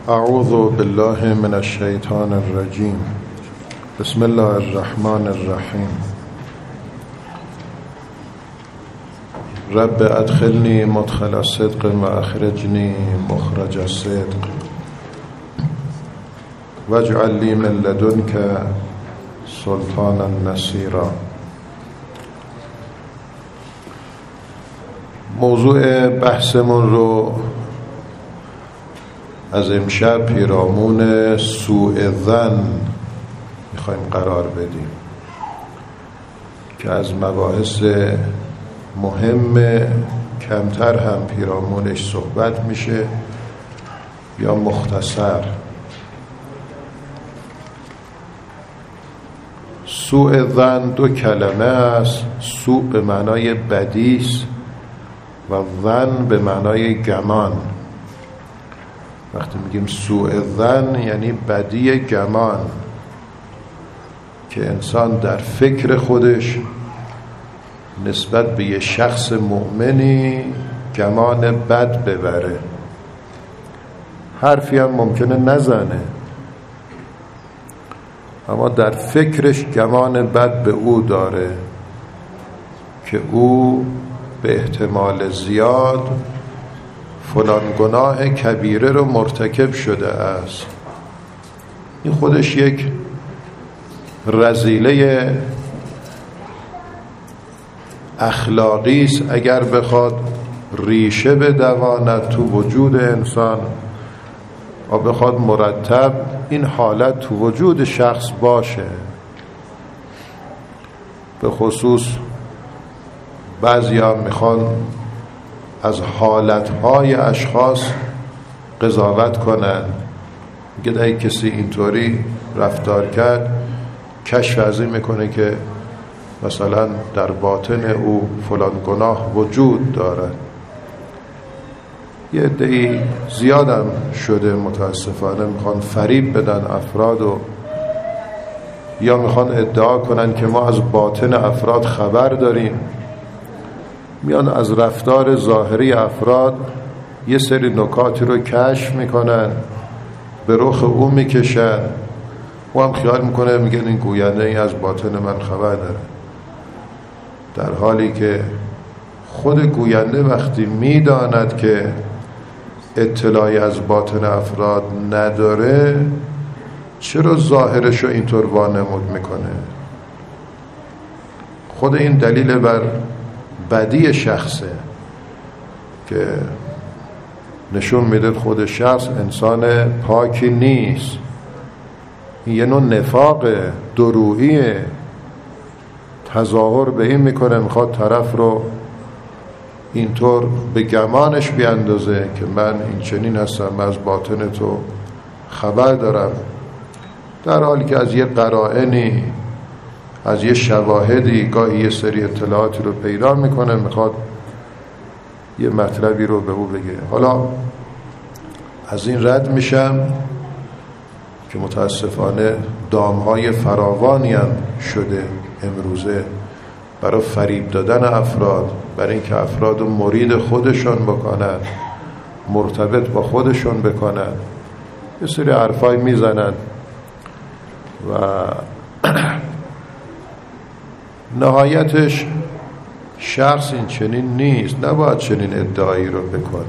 اعوذ بالله من الشیطان الرجیم. بسم الله الرحمن الرحیم. رب ادخلنی مدخل صدق و اخرجنی مخرج صدق واجعل لی من لدنک سلطانا نصیرا. موضوع بحثمون رو از امشب پیرامون سوء ظن میخوایم قرار بدیم که از مباحث مهم کمتر هم پیرامونش صحبت میشه یا مختصر. سوء ظن دو کلمه است. سوء به معنای بدی است و ظن به معنای گمان. وقتی میگیم سوء ظن یعنی بدی گمان، که انسان در فکر خودش نسبت به یه شخص مؤمنی گمان بد ببره. حرفی هم ممکنه نزنه اما در فکرش گمان بد به او داره که او به احتمال زیاد فلان گناه کبیره رو مرتکب شده است. این خودش یک رذیله اخلاقی است اگر بخواد ریشه بدواند تو وجود انسان و بخواد مرتب این حالت تو وجود شخص باشه. به خصوص بعضی ها میخوان از حالتهای اشخاص قضاوت کنن. میگه اگه کسی اینطوری رفتار کرد کشف از این میکنه که مثلا در باطن او فلان گناه وجود دارد. یه عده‌ای زیادم شده متاسفانه میخوان فریب بدن افراد و یا میخوان ادعا کنن که ما از باطن افراد خبر داریم. میان از رفتار ظاهری افراد یه سری نکاتی رو کشف میکنن، به رخ او میکشن. او هم خیال میکنه میگه این گوینده ای از باطن من خبر داره، در حالی که خود گوینده وقتی میداند که اطلاعی از باطن افراد نداره چرا ظاهرش رو اینطور وانمود میکنه؟ خود این دلیل بر بدی شخصه که نشون میده خود شخص انسان پاکی نیست. این یه نوع نفاق دروییه. تظاهر به این میکنه میخواد طرف رو اینطور به گمانش بیاندازه که من این چنین هستم، من از باطن تو خبر دارم، در حالی که از یه قرائنی، از یه شواهدی گاهی یه سری اطلاعاتی رو پیدا میکنه، میخواد یه مطلبی رو به او بگه. حالا از این رد میشم که متاسفانه دامهای فراوانی هم شده امروزه برای فریب دادن افراد، برای اینکه افراد رو مرید خودشون بکنن، مرتبط با خودشون بکنن، یه سری حرفای میزنن و نهایتش شخص این چنین نیست، نباید چنین ادعایی رو بکنه.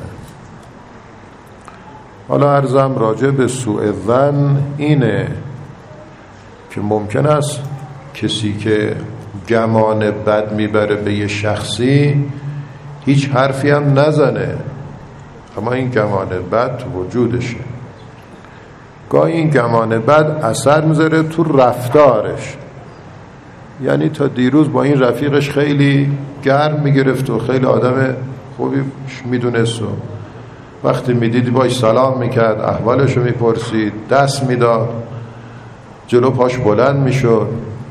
حالا عرضم راجع به سوء ظن اینه که ممکن است کسی که گمان بد میبره به یه شخصی هیچ حرفی هم نزنه اما این گمان بد تو وجودشه. گاهی این گمان بد اثر میذاره تو رفتارش، یعنی تا دیروز با این رفیقش خیلی گرم میگرفت و خیلی آدم خوبی میدونست و وقتی میدیدی باش سلام میکرد، احوالشو میپرسید، دست میداد، جلو پاش بلند میشد.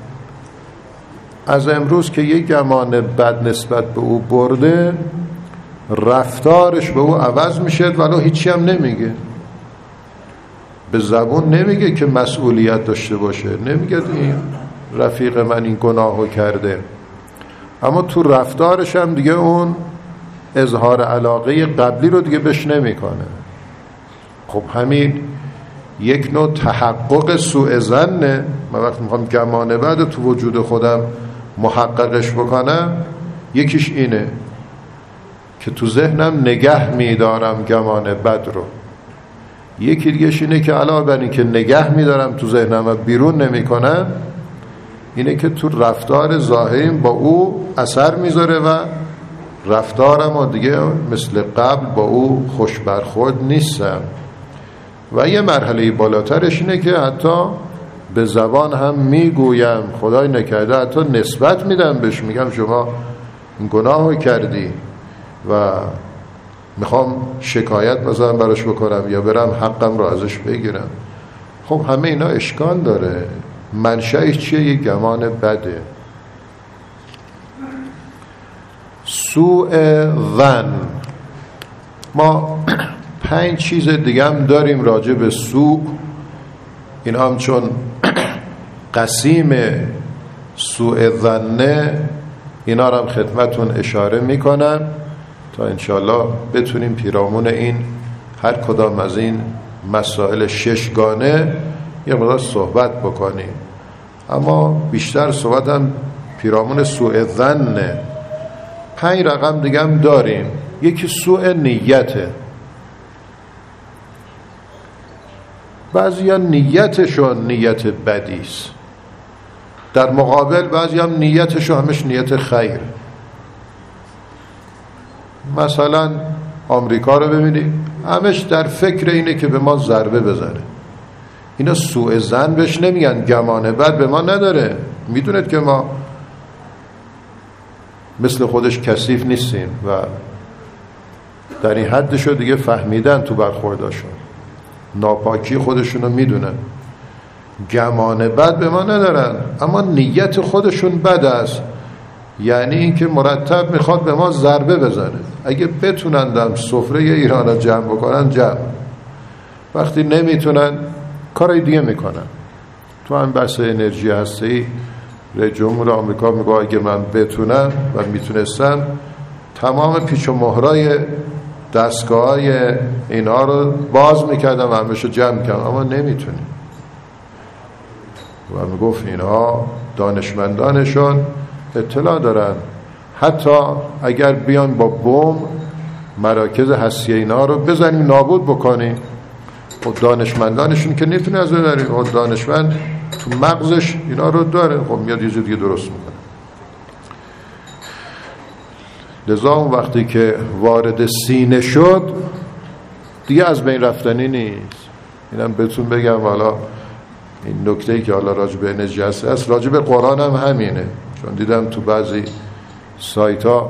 از امروز که یک گمان بد نسبت به او برده، رفتارش به او عوض میشه ولو هیچی هم نمیگه. به زبون نمیگه که مسئولیت داشته باشه، نمیگه این رفیق من این گناهو کرده، اما تو رفتارش هم دیگه اون اظهار علاقه قبلی رو دیگه بهش نمیکنه. خب همین یک نوع تحقق سوء ظنه. من وقتی میخوام گمان بد تو وجود خودم محققش بکنم، یکیش اینه که تو ذهنم نگه میدارم گمان بد رو. یکی دیگهش اینه که علاوه بر این که نگه میدارم تو ذهنم و بیرون نمیکنم، اینه که تو رفتار ظاهریم با او اثر میذاره و رفتارم و دیگه مثل قبل با او خوش برخورد نیستم. و یه مرحله بالاترش اینه که حتی به زبان هم میگویم، خدای نکرده حتی نسبت میدم بهش، میگم شما این گناهو کردی و میخوام شکایت مثلا براش بکنم یا برم حقم رو ازش بگیرم. خب همه اینا اشکال داره. منشأش چیه؟ یه گمان بده. سوء ظن. ما 5 چیز دیگه هم داریم راجع به سوء. این هم چون قسیم سوء ظنه، اینا رو هم خدمتون اشاره میکنم تا انشالله بتونیم پیرامون این هر کدام از این مسائل 6 گانه یه مقدار صحبت بکنیم. اما بیشتر صحبت هم پیرامون سوء ظنه. 5 رقم دیگه هم داریم. یکی سوء نیته. بعضی ها نیتشون نیت بدیست، در مقابل بعضی هم نیتشون همش نیت خیر. مثلا آمریکا رو ببینید، همش در فکر اینه که به ما ضربه بزنه. اینا سوء ظن بهش نمیگن، گمان بد به ما نداره. میدونید که ما مثل خودش کثیف نیستیم و در این حدشو دیگه فهمیدن تو برخورداشون، ناپاکی خودشونو میدونن، گمان بد به ما ندارن، اما نیت خودشون بد است. یعنی این که مرتب میخواد به ما ضربه بزنه. اگه بتونندم سفره ایران رو جمع بکنن جمع، وقتی نمیتونن کارای دیگه میکنن. تو هم بحث انرژی هسته‌ای رئیس جمهور آمریکا میگه اگه من بتونم و میتونستم تمام پیچ و مهرای دستگاه‌های اینا رو باز میکردم و همشو جمع میکردم، اما نمیتونیم. و میگفت اینها دانشمندانشون اطلاع دارن، حتی اگر بیان با بمب مراکز هسته‌ای اینا رو بزنیم نابود بکنیم، خب دانشمندانشون که نمیتونه از ببریم، خب دانشمند تو مغزش اینا رو داره، خب میاد یه دیگه درست میکنه. لذا اون وقتی که وارد سینه شد دیگه از بین رفتنی نیست. اینم بهتون بگم. حالا این نکته‌ای که حالا راجع به انرژی هست، راجع به قرآن هم همینه. چون دیدم تو بعضی سایت ها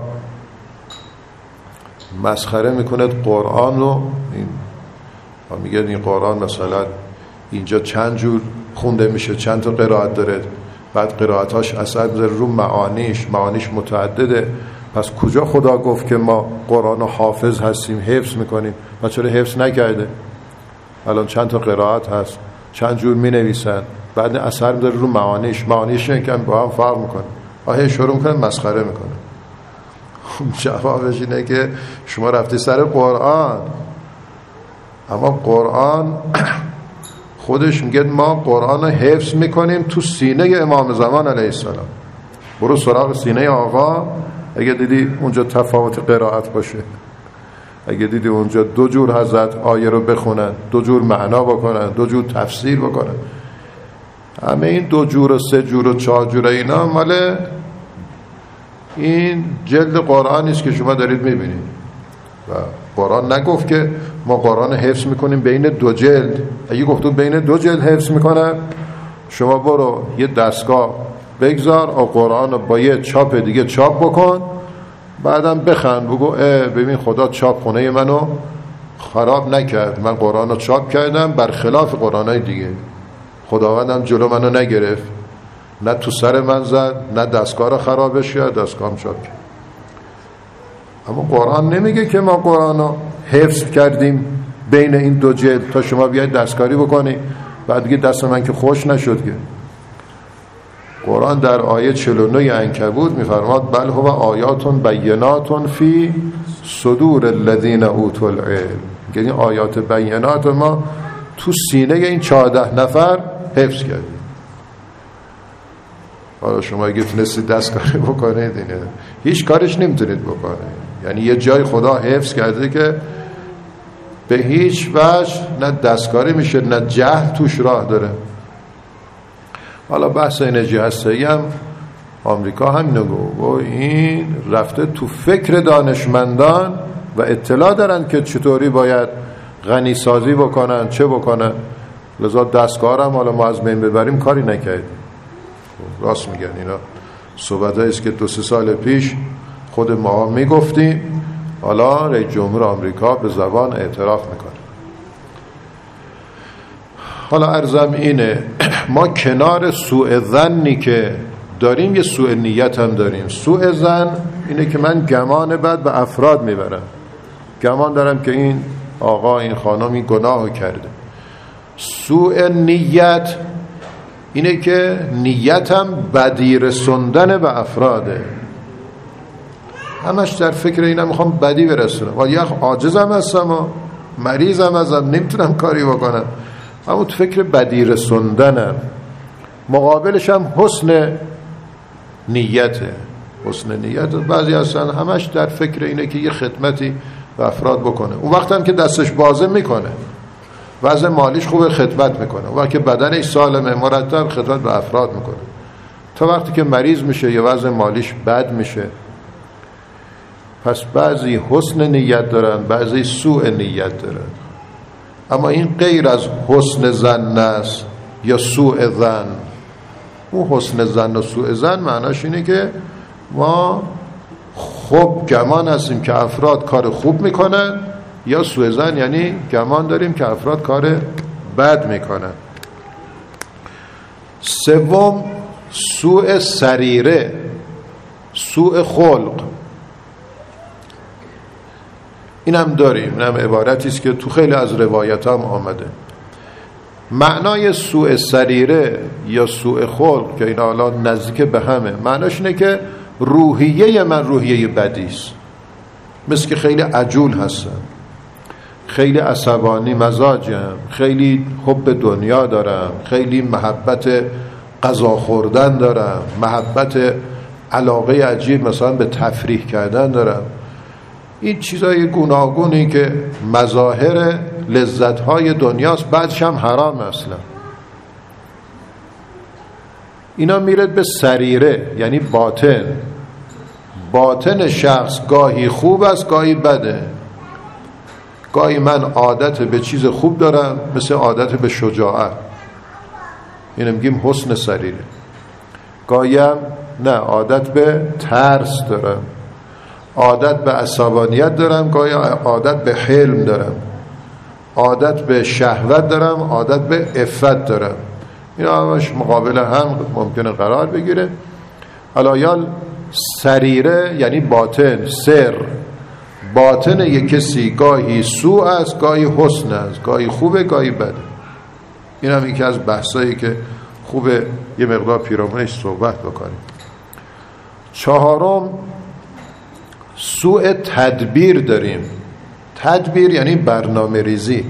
مسخره میکنه قرآن رو. این میگه این قرآن مثلا اینجا چند جور خونده میشه، چند تا قرائت داره، بعد قرائتاش اثر میذاره رو معانیش متعدده. پس کجا خدا گفت که ما قرآن رو حافظ هستیم، حفظ میکنیم؟ و چرا حفظ نکرده؟ الان چند تا قرائت هست، چند جور مینویسن، بعد اثر میذاره رو معانیش یکم با هم فرق میکنه. آهی شروع میکنه مسخره میکنه. جوابش اینه که شما رفتی سر قرآن، اما قرآن خودش میگه ما قرآن رو حفظ میکنیم تو سینه امام زمان علیه السلام. برو سراغ سینه آقا، اگه دیدی اونجا تفاوت قرائت باشه، اگه دیدی اونجا 2 جور حضرت آیه رو بخونن، 2 جور معنا بکنن، 2 جور تفسیر بکنن، همه این 2 جور و 3 جور و 4 جور اینا مال این جلد قرآن نیست که شما دارید میبینید. و قرآن نگفت که ما قرآن حفظ میکنیم بین 2 جلد. اگه گفتو بین 2 جلد حفظ میکنن، شما برو یه دستگاه بگذار و قرآن رو با یه چاپ دیگه چاپ بکن، بعدم بخند بگو ببین خدا چاپ خونه منو خراب نکرد، من قرآن رو چاپ کردم برخلاف قرآنای دیگه، خداوندم جلو منو نگرفت، نه تو سر من زد، نه دستگاه رو خرابش کرد، دستگاهم چاپ کرد. اما قرآن نمیگه که ما قرآن رو حفظ کردیم بین این 2 جلد تا شما بیاید دستکاری بکنی بعد دیگه دست من که خوش نشد. که قرآن در آیه 49 عنکبوت میفرماد بل هو آیات بینات فی صدور الذین اوتوا العلم، که این آیات بینات ما تو سینه این 14 نفر حفظ کردیم. حالا شما اگه تونستید دستکاری بکنید اینه، هیچ کارش نمیتونید بکنید. یعنی یه جای خدا حفظ کرده که به هیچ وجه نه دستکاری میشه نه جهل توش راه داره. حالا بحث انرژی هسته‌ای هم آمریکا همینو گفت و این رفته تو فکر دانشمندان و اطلاع دارن که چطوری باید غنی سازی بکنن، چه بکنن. لذا دستگاه هم حالا ما از بین ببریم کاری نکردیم. راست میگن اینا صحبتایی است که 2-3 سال پیش خود ما میگفتیم، حالا رئیس جمهور آمریکا به زبان اعتراف میکنه. حالا عرضم اینه، ما کنار سوء ظنی که داریم یه سوء نیت هم داریم. سوء ظن اینه که من گمان بد به افراد میبرم، گمان دارم که این آقا این خانم این گناهو کرده. سوء نیت اینه که نیتم بدی رسوندن به افراده، همش در فکر اینم میخوام بدی برسونم و یک عاجزم هستم و مریضم هستم نمیتونم کاری بکنم، اما تو فکر بدی رسوندنم. مقابلش هم حسن نیته. حسن نیت بعضی هستن همش در فکر اینه که یه خدمتی به افراد بکنه، اون وقت هم که دستش بازه میکنه، وضع مالیش خوبه خدمت میکنه، اون وقت که بدنش سالمه مرتب خدمت به افراد میکنه. تا وقتی که مریض میشه یا وضع مالیش بد میشه. پس بعضی حسن نیت دارن، بعضی سوء نیت دارن. اما این غیر از حسن ظن است یا سوء ظن. اون حسن ظن و سوء ظن معناش اینه که ما خوب گمان هستیم که افراد کار خوب میکنن، یا سوء ظن یعنی گمان داریم که افراد کار بد میکنن. سوم سوء سریره، سوء خلق. این هم داریم، این هم عبارتی است که تو خیلی از روایت هم آمده. معنای سوء سریره یا سوء خلق که این حالا نزدیک به همه، معناش اینه که روحیه من روحیه بدی است. مثل که خیلی عجول هستم، خیلی عصبانی مزاجم، خیلی حب دنیا دارم، خیلی محبت غذا خوردن دارم، محبت علاقه عجیب مثلا به تفریح کردن دارم. این چیزای گوناگونی که مظاهر لذت‌های دنیاست، بعدش هم حرام اصلا. اینا میره به سریره یعنی باطن. باطن شخص گاهی خوب است گاهی بده. گاهی من عادت به چیز خوب دارم، مثل عادت به شجاعت، اینو میگیم حسن سریره. گاهی هم نه، عادت به ترس دارم، عادت به عصبانیت دارم، گاهی عادت به حلم دارم، عادت به شهوت دارم، عادت به عفت دارم. اینا همش مقابل هم ممکنه قرار بگیره. حالا سریره یعنی باطن، سر. باطن یک کسی گاهی سوء است گاهی حسن است، گاهی خوبه گاهی بده. این هم یکی از بحثایی که خوبه یه مقدار پیرامونش صحبت بکنیم. چهارم سوء تدبیر داریم. تدبیر یعنی برنامه ریزی.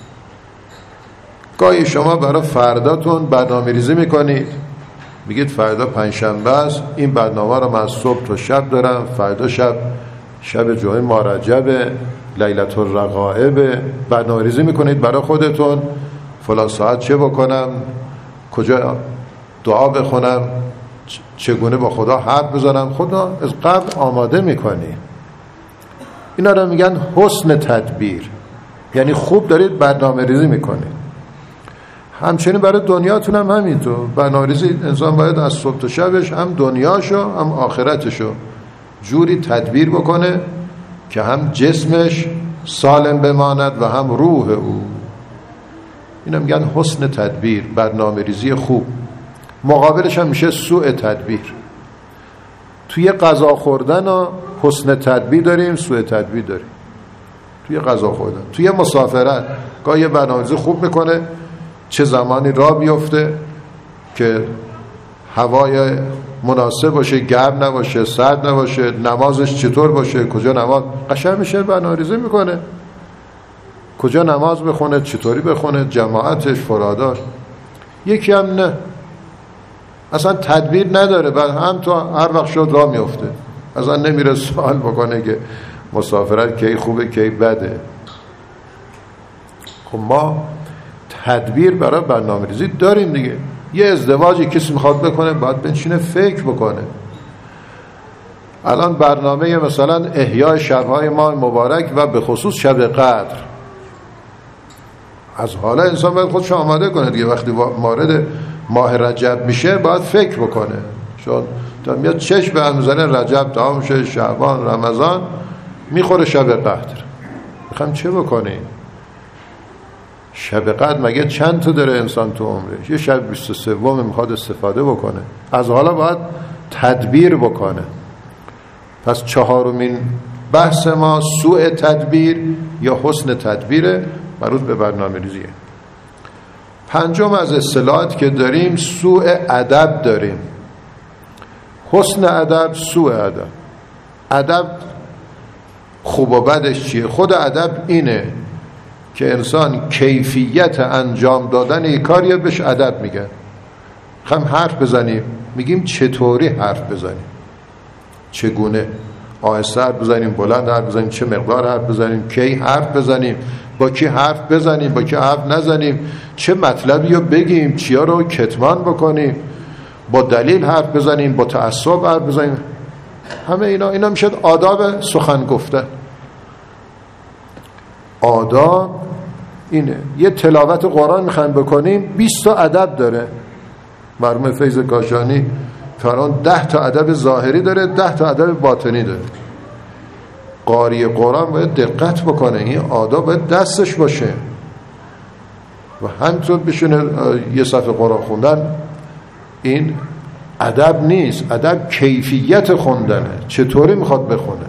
گاهی شما برای فرداتون برنامه ریزی میکنید، میگید فردا پنجشنبه است، این برنامه رو من صبح تا شب دارم، فردا شب جمعه مارجب، لیلة الرغائب. برنامه ریزی میکنید برای خودتون، فلان ساعت چه بکنم، کجا دعا بخونم، چگونه با خدا حرف بزنم، خدا از قبل آماده میکنی. اینا رو میگن حسن تدبیر، یعنی خوب دارید برنامه ریزی میکنید. همچنین برای دنیاتون هم همینطور. برنامه ریزی انسان باید از صبح تا شبش هم دنیاشو هم آخرتشو جوری تدبیر بکنه که هم جسمش سالم بماند و هم روح او. اینا میگن حسن تدبیر، برنامه ریزی خوب. مقابلش هم میشه سوء تدبیر. توی غذا خوردن و حسن تدبیر داریم، سوء تدبیر داریم. توی غذا خوردن، توی مسافرت گاهی برنامه‌ریزی خوب میکنه چه زمانی راه بیفته که هوای مناسب باشه، گرم نباشه، سرد نباشه، نمازش چطور باشه، کجا نماز، قشنگ میشه برنامه‌ریزی میکنه. کجا نماز بخونه، چطوری بخونه، جماعتش، فراداش. یکی هم نه، اصلا تدبیر نداره، بعد هم تو هر وقت شد راه میفته، اصلا نمیره سوال بکنه که مسافرت کی خوبه کی بده. خب ما تدبیر برای برنامه‌ریزی داریم دیگه. یه ازدواجی کسی میخواد بکنه باید بنشینه فکر بکنه. الان برنامه مثلا احیای شب‌های ماه مبارک و به خصوص شب قدر، از حالا انسان باید خودش آماده کنه دیگه. وقتی وارد ماه رجب میشه باید فکر بکنه، چون تا میاد چشم به هم میزنه رجب تمام میشه، شعبان، رمضان میخوره شب قدر، میخوام چه بکنیم؟ شب قدر مگه چند تا داره انسان تو عمرش؟ یه شب 23 میخواد استفاده بکنه، از حالا باید تدبیر بکنه. پس چهارمین بحث ما سوء تدبیر یا حسن تدبیر مربوط به برنامه ریزیه. پنجم از اصطلاحات که داریم سوء ادب داریم. حسن ادب، سوء ادب. ادب خوب و بدش چیه؟ خود ادب اینه که انسان کیفیت انجام دادن یک کاری بهش ادب میگن. خواهیم حرف بزنیم میگیم چطوری حرف بزنیم، چگونه، آهسته حرف بزنیم، بلند حرف بزنیم، چه مقدار حرف بزنیم، کی حرف بزنیم، با کی حرف بزنیم، با کی حرف نزنیم، چه مطلبی رو بگیم، چیا رو کتمان بکنیم، با دلیل حرف بزنیم، با تعصب حرف بزنیم. همه اینا میشه آداب سخن گفتن. آداب اینه. یه تلاوت قرآن میخوایم بکنیم 20 تا ادب داره. مرحوم فیض کاشانی فرمان 10 تا ادب ظاهری داره، 10 تا ادب باطنی داره. قاری قرآن باید دقت بکنه، این آداب باید دستش باشه و همینطور بشونه یه صفحه قرآن خوندن. این ادب نیست، ادب کیفیت خوندنه، چطوری میخواد بخونه.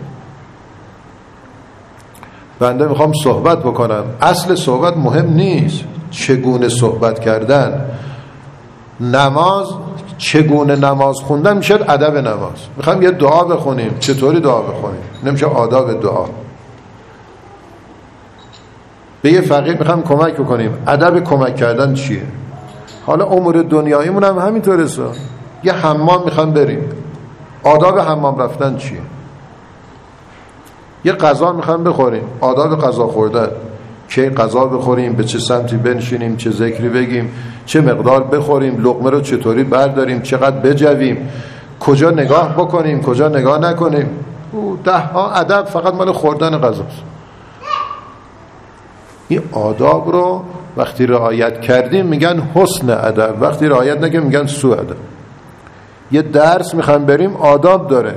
بنده میخوام صحبت بکنم، اصل صحبت مهم نیست، چگونه صحبت کردن. نماز، چگونه نماز خوندن میشه ادب نماز. میخوام یه دعا بخونیم، چطوری دعا بخونیم، نمیشه آداب دعا. به یه فقیر میخوام کمک بکنیم، ادب کمک کردن چیه؟ حالا امور دنیاییمون هم همینطوره. یه حمام میخوام بریم، آداب حمام رفتن چیه؟ یه غذا میخوام بخوریم، آداب غذا خوردن، چه غذا بخوریم، به چه سمتی بنشینیم، چه ذکری بگیم، چه مقدار بخوریم، لقمه رو چطوری برداریم، چقدر بجویم، کجا نگاه بکنیم، کجا نگاه نکنیم. 10 ها ادب فقط مال خوردن غذاست. این آداب رو وقتی رعایت کردیم میگن حسن ادب، وقتی رعایت نکنیم میگن سوء ادب. یه درس میخوام بریم آداب داره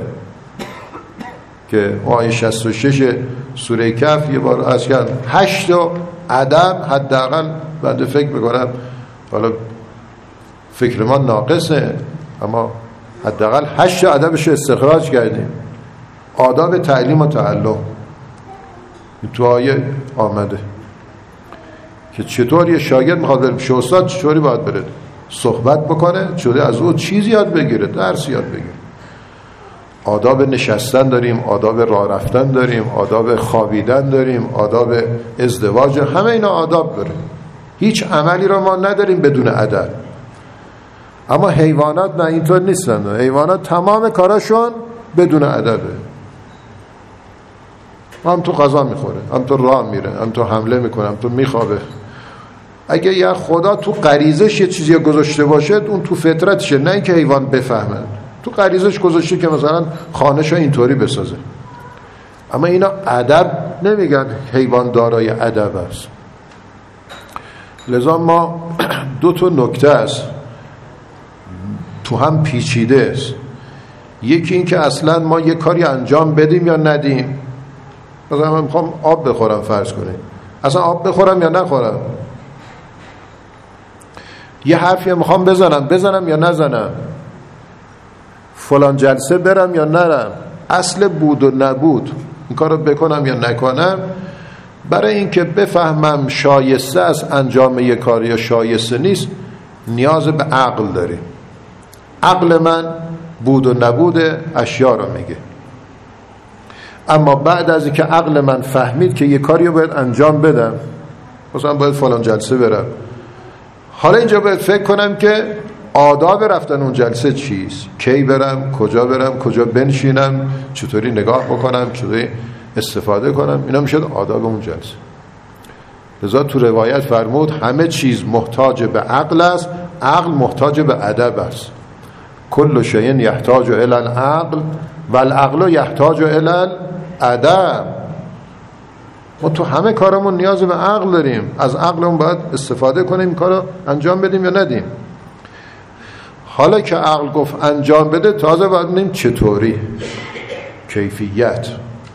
که آیه 66 سوره کهف یه بار از کردم 8 ادب حداقل بعد فکر میکنم، حالا فکر ما ناقصه اما حداقل 8 ادبش استخراج کردیم. آداب تعلیم و تعلم تو آیه آمده که چطور یه شاگرد میخواد بره پیش استاد چطوری باید بره صحبت بکنه، چطوری از او چیز یاد بگیره، درس یاد بگیره. آداب نشستن داریم، آداب راه رفتن داریم، آداب خوابیدن داریم، آداب ازدواج، همه اینا آداب داره. هیچ عملی رو ما نداریم بدون ادب. اما حیوانات نه، اینطور نیستن. حیوانات تمام کاراشون بدون ادبه. هم تو غذا میخوره، هم تو راه میره، هم تو حمله میکنه، هم تو میخوابه. اگه یا خدا تو غریزش یه چیزی گذاشته باشه اون تو فطرتشه، نه اینکه حیوان بفهمه. تو غریزش گذاشته که مثلا خانه‌شو اینطوری بسازه. اما اینا ادب نمیگن حیوان دارای ادب است. لذا ما 2 تا نکته است تو هم پیچیده است. یکی این که اصلا ما یه کاری انجام بدیم یا ندیم. مثلا من میخوام آب بخورم فرض کنیم، اصلا آب بخورم یا نخورم، یه حرفی میخوام بزنم یا نزنم، فلان جلسه برم یا نرم، اصل بود و نبود، این کار رو بکنم یا نکنم. برای اینکه بفهمم شایسته است انجام یک کار یا شایسته نیست نیاز به عقل داریم. عقل من بود و نبود اشیا رو میگه. اما بعد از اینکه عقل من فهمید که یک کاری رو باید انجام بدم، مثلا باید فلان جلسه برم. حالا اینجا باید فکر کنم که آداب رفتن اون جلسه چیست، کی برم، کجا بنشینم، چطوری نگاه بکنم، چطوری استفاده کنم. اینا میشه آداب اون جلسه. لذا تو روایت فرمود همه چیز محتاج به عقل است، عقل محتاج به ادب است. کل شیء یحتاج الی العقل والعقل یحتاج الی الادب. ما تو همه کارمون نیاز به عقل داریم، از عقلمون باید استفاده کنیم، این کارو انجام بدیم یا ندیم. حالا که عقل گفت انجام بده، تازه باید ببینیم چطوری، کیفیت.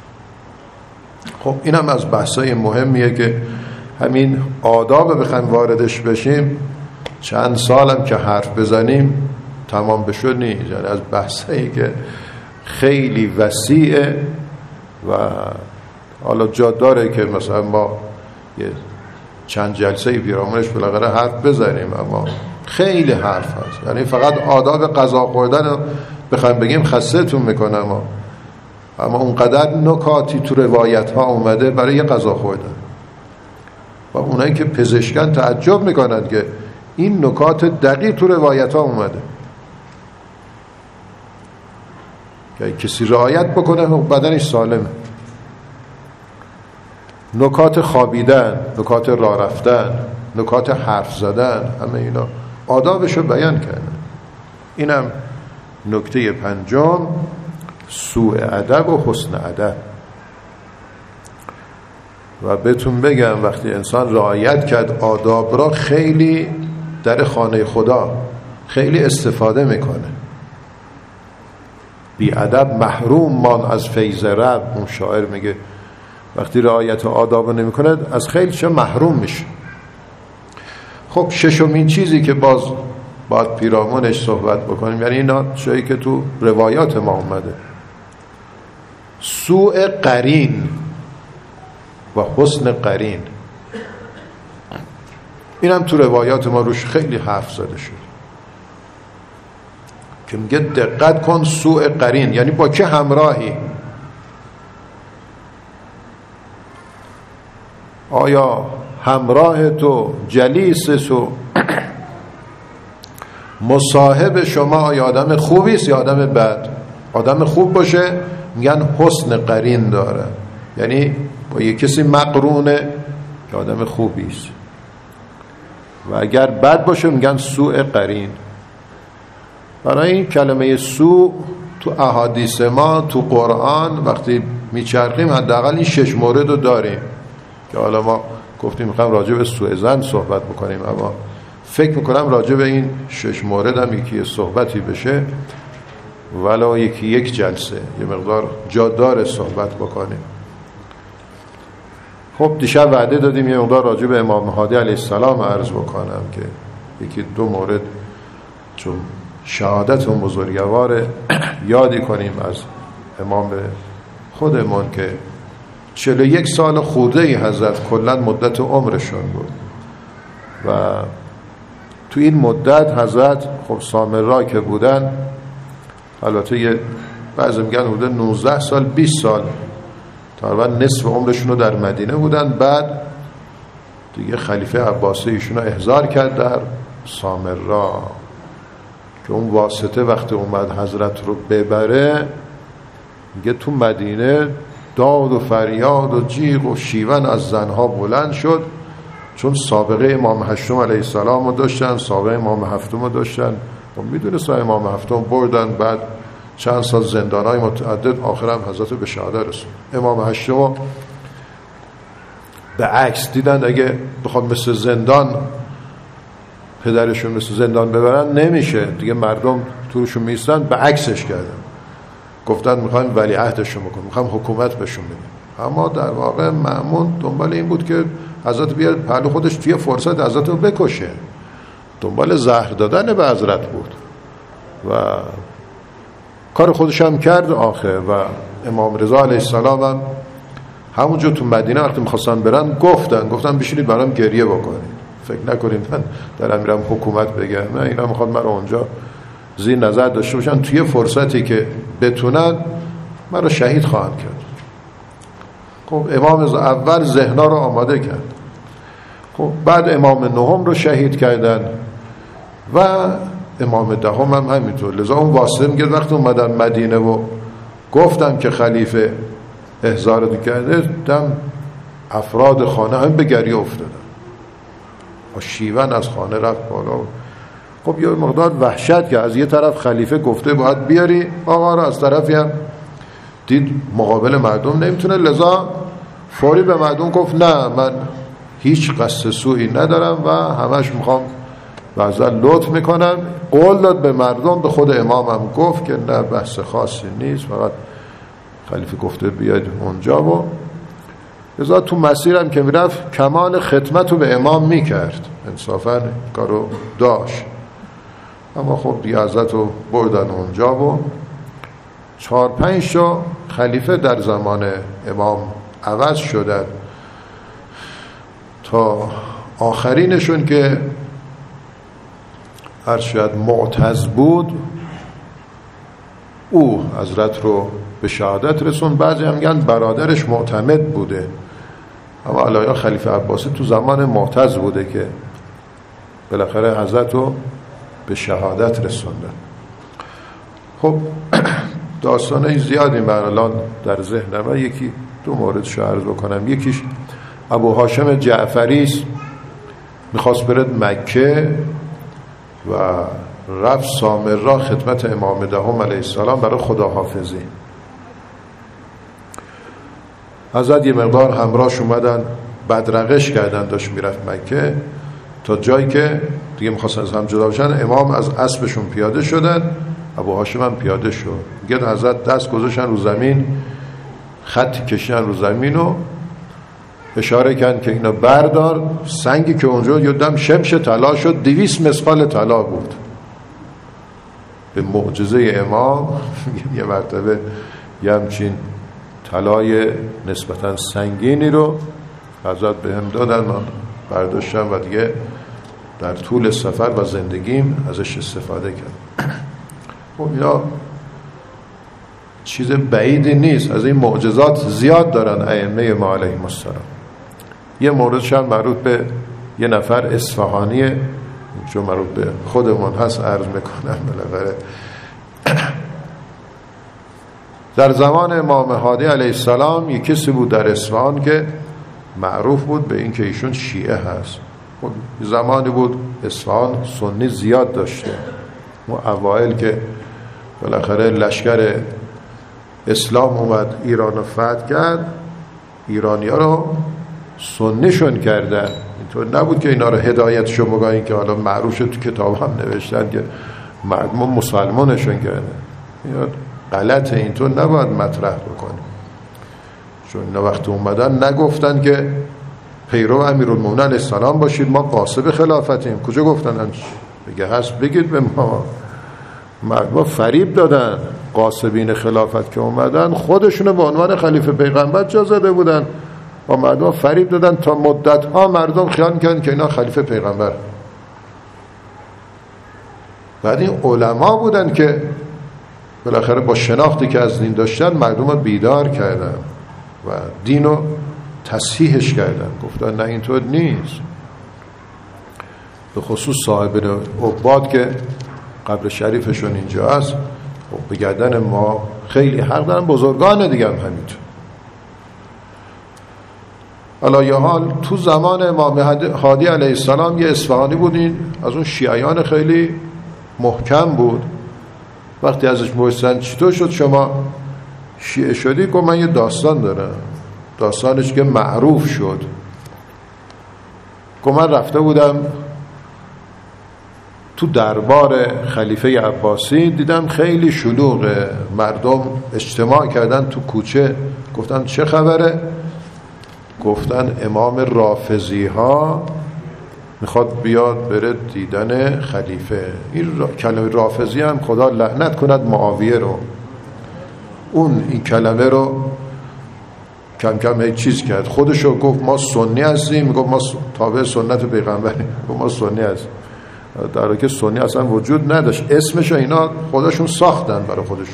خب اینم از بحثای مهمیه که همین آداب بخوایم واردش بشیم چند سالم که حرف بزنیم تمام بشد نیست. یعنی از بحثایی که خیلی وسیعه و حالا جا داره که مثلا ما یه چند جلسه پیرامونش بالاخره حرف بزنیم، اما خیلی حرف هست. یعنی فقط آداب غذا خوردن رو بخوایم بگیم خسته‌تون میکنه، اما اونقدر نکاتی تو روایت ها اومده برای یه غذا خوردن و اونایی که پزشکن تعجب میکنند که این نکات دقیق تو روایت ها اومده که کسی رعایت بکنه بدنش سالمه. نکات خوابیدن، نکات راه رفتن، نکات حرف زدن، همه اینا آدابشو بیان کردن. اینم نکته پنجم، سوء ادب و حسن ادب. و بهتون بگم وقتی انسان رعایت کرد آداب را، خیلی در خانه خدا خیلی استفاده میکنه. بی ادب محروم مان از فیض رب. اون شاعر میگه وقتی رعایت آداب رو نمی کند از خیلی چه محروم میشه. خب ششمین چیزی که باز باید پیرامونش صحبت بکنیم، یعنی اینا چیزی که تو روایات ما اومده، سوء قرین و حسن قرین. اینم تو روایات ما روش خیلی حرف زده شد که میگه دقت کن سوء قرین، یعنی با چه همراهی. آیا همراه تو، جلیس تو، مصاحب شما آیا آدم خوبی است یا آدم بد؟ آدم خوب باشه میگن حسن قرین داره، یعنی با یک کسی مقرونه که آدم خوبی است. و اگر بد باشه میگن سوء قرین. برای این کلمه سوء تو احادیث ما، تو قرآن وقتی میچرخیم حداقل این 6 مورد رو داریم که حالا ما گفتیم میخوایم راجع به سوء ظن صحبت بکنیم، اما فکر میکنم راجع به این 6 مورد هم یکی صحبتی بشه، ولو یک جلسه یه مقدار جا داره صحبت بکنیم. خب دیشب وعده دادیم یه مقدار راجع به امام مهدی علیه السلام عرض بکنم که یکی 2 مورد چون شهادت و بزرگوار یادی کنیم از امام خودمون که 41 سال خورده حضرت کلن مدت عمرشون بود و تو این مدت حضرت خب سامرا که بودن، البته یه بعضی میگن بوده 19 سال 20 سال تقریبا نصف عمرشون رو در مدینه بودن. بعد دیگه خلیفه عباسی ایشون رو احضار کرد در سامرا که اون واسطه وقتی اومد حضرت رو ببره، میگه تو مدینه داد و فریاد و جیغ و شیون از زنها بلند شد، چون سابقه امام هشتم علیه السلام رو داشتن، سابقه امام هفتم رو داشتن و میدونستن امام هفتم بردن، بعد چند سال زندانهای متعدد، آخرم حضرت به شهادت رسون. امام هشتم به عکس دیدن اگه بخواد مثل زندان پدرشون مثل زندان ببرن نمیشه دیگه، مردم توشون میستن، به عکسش کردن، گفتن میخوایم ولیعهدشون بکنیم، میخوایم حکومت بهشون بدیم. اما در واقع مأمون دنبال این بود که حضرت بیاد پهلو خودش توی فرصت حضرت رو بکشه، دنبال زهر دادن به حضرت بود و کار خودش هم کرد آخر. و امام رضا علیه السلام هم همونجا تو مدینه وقتی میخواستن برن گفتن بشینید برام گریه بکنید، فکر نکنید من دارم میرم حکومت بگم، نه، اینا میخواد من اونجا زیر نظر داشته باشن، توی فرصتی که بتونن من رو شهید خواهند کرد. خب امام اول ذهنا رو آماده کرد. خب خب بعد امام نهم رو شهید کردن و امام دهم هم همینطور. لذا اون واسطه میگه وقتی اومدن مدینه و گفتم که خلیفه احضار کرده، دم افراد خانه هم به گریه افتادن و شیون از خانه رفت بالا. خب یه مقدار وحشت که از یه طرف خلیفه گفته باید بیاری آقا رو، از طرفی هم دید مقابل مردم نمیتونه، لذا فوری به مردم گفت نه من هیچ قصد سوئی ندارم و همش میخوام بعضا لطف میکنم. قول داد به مردم، به خود امام هم گفت که نه بحث خاصی نیست، فقط خلیفه گفته بیاید اونجا. و لذا تو مسیرم که میرفت کمال خدمت رو به امام میکرد، انصافا کارو داشت. اما خب دیگه حضرت رو بردن اونجا و 4-5 تا خلیفه در زمان امام عوض شدن تا آخرینشون که ارشد معتز بود، او حضرت رو به شهادت رسون. بعضی هم میگن برادرش معتمد بوده، اما علایا خلیفه عباسی تو زمان معتز بوده که بالاخره حضرت رو به شهادت رسوندن. خب داستانه زیادی من الان در ذهنم، یکی دو موردش رو عرض بکنم. یکیش ابو هاشم جعفری است، میخواست برد مکه و رفت سامرا خدمت امام دهم علیه السلام برای خداحافظی. حضرت یه مقدار همراهش اومدن بدرقش کردن، داشت میرفت مکه تا جایی که دیگه میخواستن از هم جدا بشن. امام از اسبشون پیاده شدن، ابو هاشم هم پیاده شد. میگه حضرت دست گذاشتن رو زمین، خط کشیدن رو زمین و اشاره کردن که اینو بردار. سنگی که اونجا یادم شمش طلا شد، 200 مثقال طلا بود. به معجزه امام یه مرتبه یه همچین طلای نسبتا سنگینی رو حضرت به هم دادن، من برداشتم و دیگه در طول سفر و زندگیم ازش استفاده کردم. خب اینا چیز بعیدی نیست، از این معجزات زیاد دارن ائمه ما علیهم السلام. یه موردش هم مربوط به یه نفر اصفهانیه، چون مربوط به خودمون هست عرض میکنم. بالاخره در زمان امام هادی علیه السلام یک کسی بود در اصفهان که معروف بود به این که ایشون شیعه هست. زمانی بود اصفهان سنی زیاد داشته، و اوائل که بالاخره لشکر اسلام اومد ایران رو فتح کرد، ایرانی ها رو سنیشون کردن. اینطور نبود که اینا رو هدایتشون بگن که حالا معروف شد تو کتاب هم نوشتن که مردم مسلمانشون کردن. اینا غلطه، اینطور نباید مطرح بکنیم. چون اینا وقتی اومدن نگفتن که پیرو امیرالمومنین علیه السلام باشید، ما قاصب خلافتیم. کجا گفتن؟ بگه هست بگید به ما. مردم فریب دادن. قاصبین خلافت که اومدن خودشونو به عنوان خلیفه پیغمبر جا زده بودن و مردم فریب دادن تا مدت‌ها مردم خیال می‌کردن که اینا خلیفه پیغمبر. بعد این علما بودن که بالاخره با شناختی که از دین داشتن مردم رو بیدار کردن و دین رو تصحیحش کردن، گفتن نه اینطور نیست. به خصوص صاحبان عباد که قبر شریفشون اینجا هست، به گردن ما خیلی حق دارن، بزرگان دیگه هم همینطور. حالا یه حال تو زمان امام هادی علیه السلام یه اصفهانی بود، این از اون شیعیان خیلی محکم بود. وقتی ازش پرسیدن چطور شد شما شیعه شدی؟ گفت من یه داستان دارم. داستانش که معروف شد. گفت من رفته بودم تو دربار خلیفه عباسی، دیدم خیلی شلوغه، مردم اجتماع کردن تو کوچه. گفتم چه خبره؟ گفتن امام رافضی ها میخواد بیاد بره دیدن خلیفه. این کلمه رافضی هم خدا لعنت کند معاویه رو، اون این کلمه رو کم کم هیچ چیز کرد، خودشو گفت ما سنی هستیم، گفت ما تابع سنت پیغمبریم، گفت ما سنی هستیم، در حالی که سنی اصلا وجود نداشت، اسمشو اینا خودشون ساختن برای خودشون.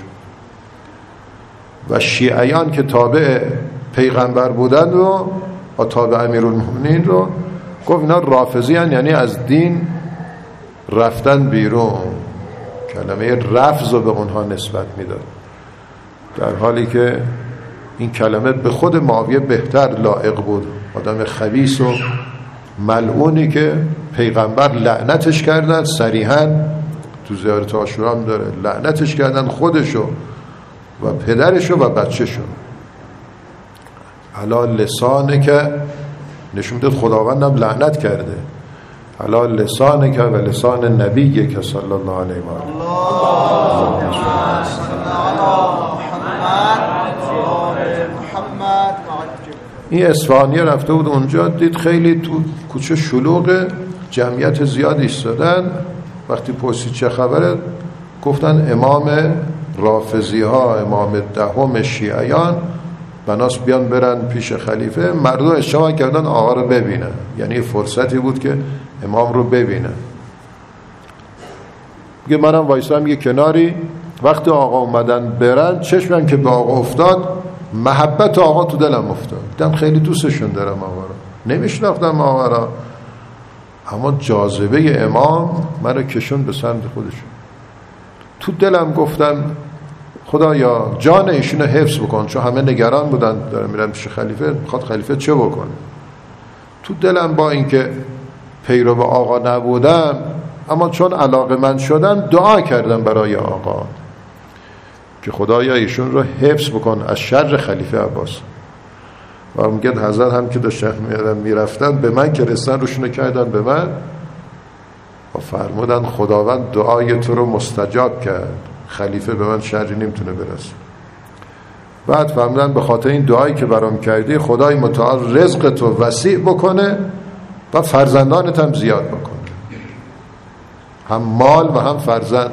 و شیعیان که تابع پیغمبر بودن رو و تابع امیرالمومنین رو گفت اینا رافضی هن، یعنی از دین رفتن بیرون. کلمه رفض رو به اونها نسبت میداد، در حالی که این کلمه به خود معاویه بهتر لایق بود. آدم خبیث و ملعونی که پیغمبر لعنتش کردن، صریحاً تو زیارت عاشورا هم داره، لعنتش کردن خودشو و پدرشو و بچهشو. علا لسانه که نشون داد خداوندم لعنت کرده، علا لسانه که و لسان نبیه که صلی الله علیه و آله. این اصفهانی رفته بود اونجا، دید خیلی تو کوچه شلوغ، جمعیت زیاد ایستادن. وقتی پرسید چه خبره، گفتن امام رافضی ها، امام دهم شیعیان بناس بیان برن پیش خلیفه. مردم اجتماع کردن آقا رو ببینن، یعنی فرصتی بود که امام رو ببینن. میگه منم وایسام یه کناری، وقتی آقا اومدن برن چشمم که به آقا افتاد، محبت آقا تو دلم افتاد. دیدم خیلی دوستشون دارم آقا رو، نمیشناختم آقا رو، اما جاذبه امام منو کشون به سمت خودشون. تو دلم گفتم خدایا جان ایشونو حفظ بکن، چون همه نگران بودن دارم میرم پیش خلیفه، میخواد خلیفه چه بکنه. تو دلم با اینکه پیرو به آقا نبودم، اما چون علاقه من شدم دعا کردم برای آقا که خدایا ایشون رو حفظ بکن از شر خلیفه عباس. و میگه حضرت هم که داشتن میرفتن به من که رسن روشونو کردن به من و فرمودن خداوند دعای تو رو مستجاب کرد، خلیفه به من شری نمیتونه برسه. بعد فرمودن به خاطر این دعایی که برام کردی خدای متعال رزق تو وسیع بکنه و فرزندانت هم زیاد بکنه، هم مال و هم فرزند،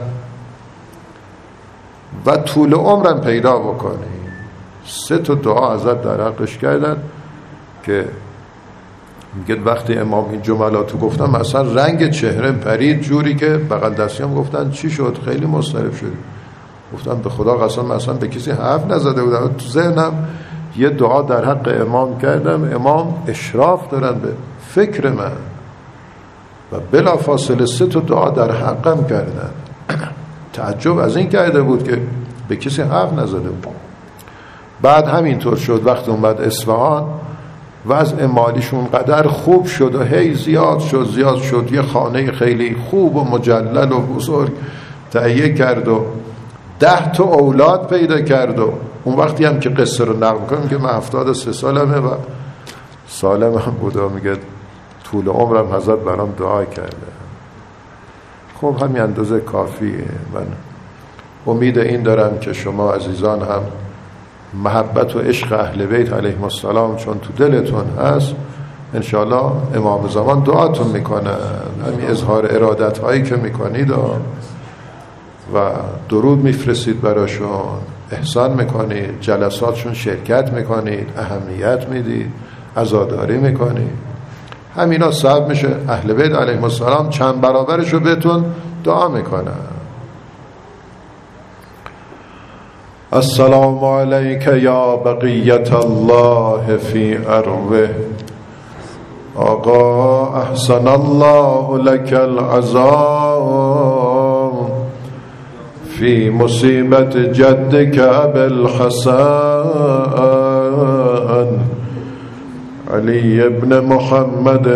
و طول عمرم پیدا بکنی. 3 دعا حضرت در حقش کردن که میگه وقتی امام این جملاتو گفتم اصلا رنگ چهره پرید جوری که بغل دستیام گفتن چی شد، خیلی مضطرب شدی. گفتم به خدا قسم اصلا به کسی حرف نزده بودم، تو ذهنم یه دعا در حق امام کردم، امام اشراف دارن به فکر من و بلا فاصله 3 دعا در حقم کردن. تعجب از این کرده بود که به کسی حرف نزده بود. بعد همینطور شد، وقت اومد اصفهان وضع مالیشون قدر خوب شد و هی زیاد شد، یه خانه خیلی خوب و مجلل و بزرگ تهیه کرد و 10 اولاد پیدا کرد. و اون وقتی هم که قصه رو نقل کنم که من 73 سالمه و سالم هم بود و میگه طول عمرم حضرت برام دعا کرده. خب همین اندازه کافیه. من امید این دارم که شما عزیزان هم محبت و عشق اهل بیت علیهم السلام چون تو دلتون هست، انشاءالله امام زمان دعاتون میکنن، همین اظهار ارادت هایی که میکنید و درود میفرستید براشون، احسان میکنید، جلساتشون شرکت میکنید، اهمیت میدید، عزاداری میکنید، همینا سبب میشه اهل بیت علیهم السلام چند برابرشو بهتون دعا میکنن. السلام علیک یا بقیت الله فی ارضه، آقا احسن الله لک العزا فی مصیبت جدک ابوالحسن علی ابن محمد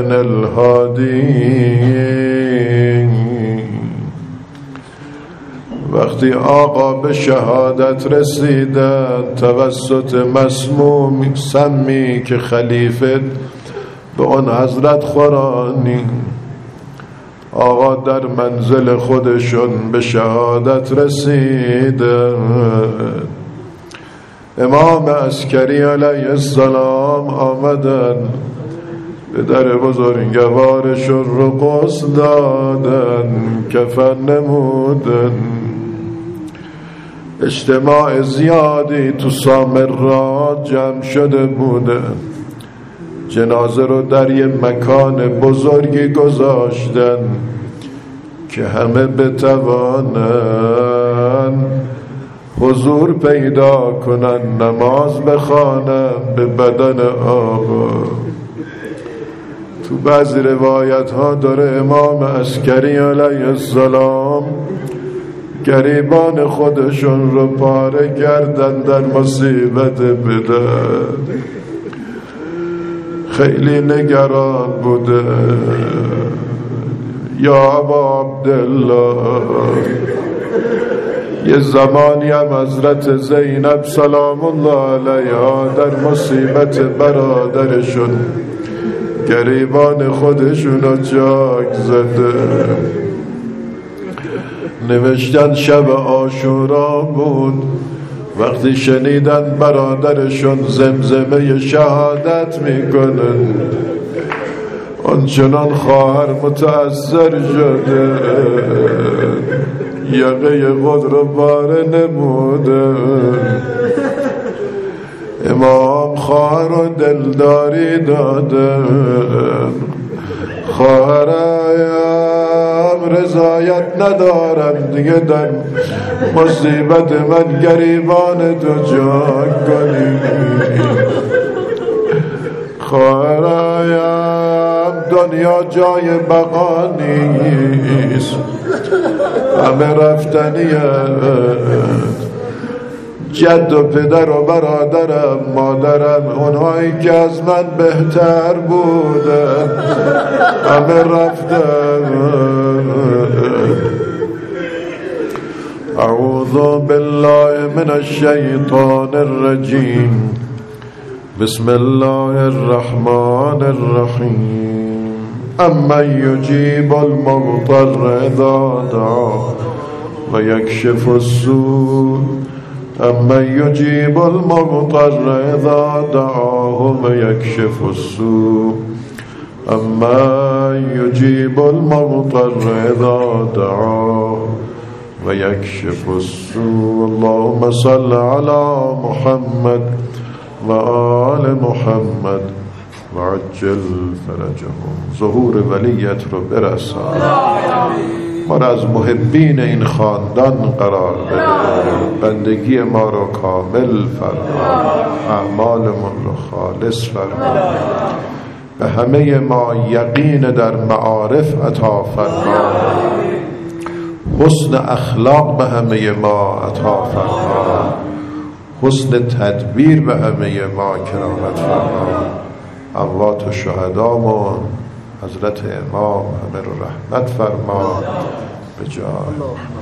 الهادی. وقتی آقا به شهادت رسیدن توسط مسموم سمی که خلیفه به اون حضرت خورانی، آقا در منزل خودشون به شهادت رسیدن. امام عسکری علیه السلام آمدن به در بزرگوارشون رو غسل دادن، کفن نمودن. اجتماع زیادی تو سامرات جمع شده بوده، جنازه رو در یه مکان بزرگی گذاشتن که همه بتوانن حضور پیدا کنن، نماز بخوانن به بدن آقا. تو بعضی روایت ها داره امام عسکری علیه السلام گریبان خودشون رو پاره کردن در مصیبت بدر. خیلی نگران بوده. یا ابا عبدالله، یه زمانی هم حضرت زینب سلام الله علیها در مصیبت برادرشون گریبان خودشون رو چاک زده. نوشتن شب عاشورا بود، وقتی شنیدن برادرشون زمزمه شهادت میکنن، آنچنان خواهر متأثر شده یقه خود رو باره نموده. امام خواهر رو دلداری داده، خواهرم رضایت ندارم دیگه در مصیبت من گریبان تو جاک کنی. خواهرم دنیا جای بقا نیست، همه رفتنیه. جد و پدر و برادرم مادرم اونهایی که از من بهتر بودن همه رفتن. اعوذ بالله من الشیطان الرجیم. بسم الله الرحمن الرحیم. امن یجیب المضطر اذا دعاه و یکشف السوء. امن یجیب المضطر اذا دعاه و یکشف السوء. امن یجیب المضطر اذا دعاه و یکشف السوء. اللهم صل علی محمد و آل محمد و عجل فرجهم. ظهور ولیت رو برسان، ما را از محبین این خاندان قرار بده، بندگی ما رو کامل فرما، اعمالمون رو خالص فرما، به همه ما یقین در معارف عطا فرما، حسن اخلاق به همه ما عطا فرما، حسن تدبیر به همه ما کرامت فرما. اموات و شهدامون حضرت امام همه رو رحمت فرما به جای